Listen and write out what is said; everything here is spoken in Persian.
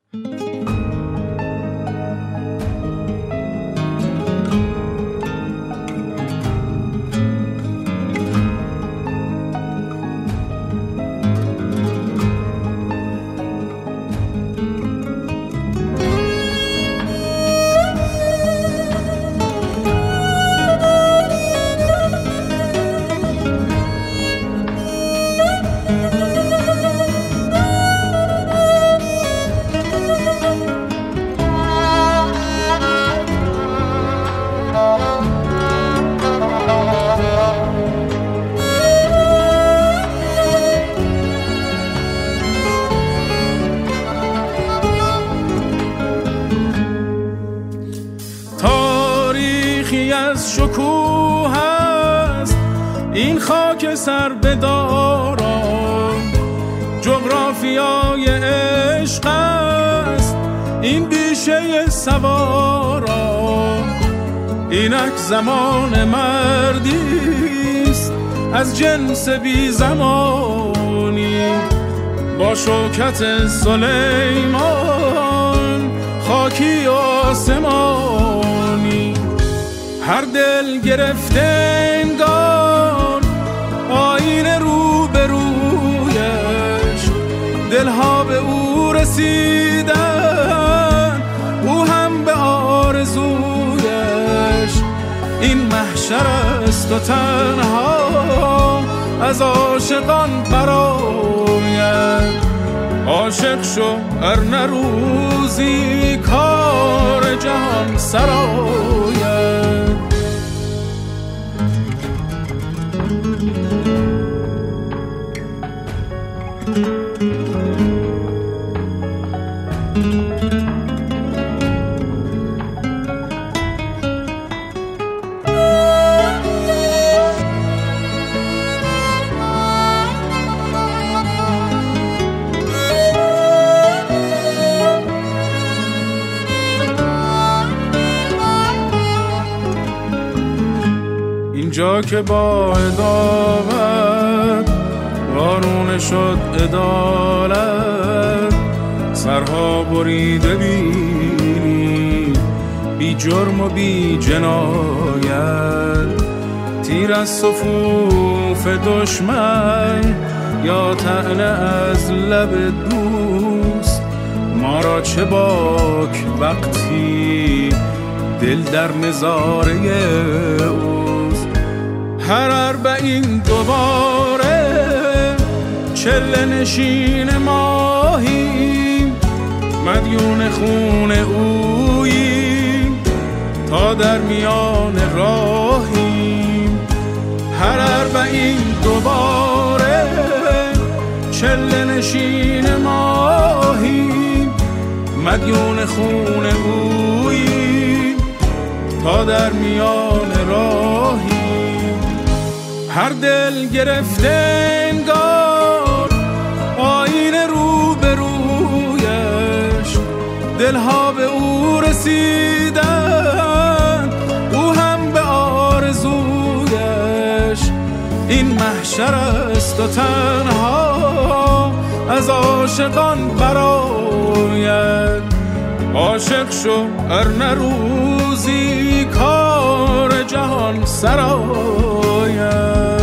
شکوه است این خاک سر بدارم، جغرافیای عشق است این بیشه سوارم. اینک زمان مردیست از جنس بی زمانی، با شوکت سلیمان خاکی آسمانی. هر دل گرفته انگار آیین رو به رویش، دلها به او رسیدن او هم به آرزویش. این محشر است و تنها از عاشقان براید. عاشق شو ار نه روزی کار جهان سراید. اینجا که با عدالت قانون شد عدالت، سرها بریده بینی بی جرم و بی جنایت. تیر از صفوف دشمن یا طعنه از لب دوست، ما را چه باک وقتی دل در مزاره اوست. هر اربعین دوباره چله نشین ماهیم، مدیون خون اوییم تا در میان راهیم. هر اربعین دوباره چله نشین ماهیم، مدیون خون اوییم تا در میان راهیم. هر دل گرفته انگار آیین رو به رویش، دلها به او رسیدن او هم به آرزویش. این محشر است و تنها از عاشقان براید. عاشق شو ار نه روزی کار جهان سراید.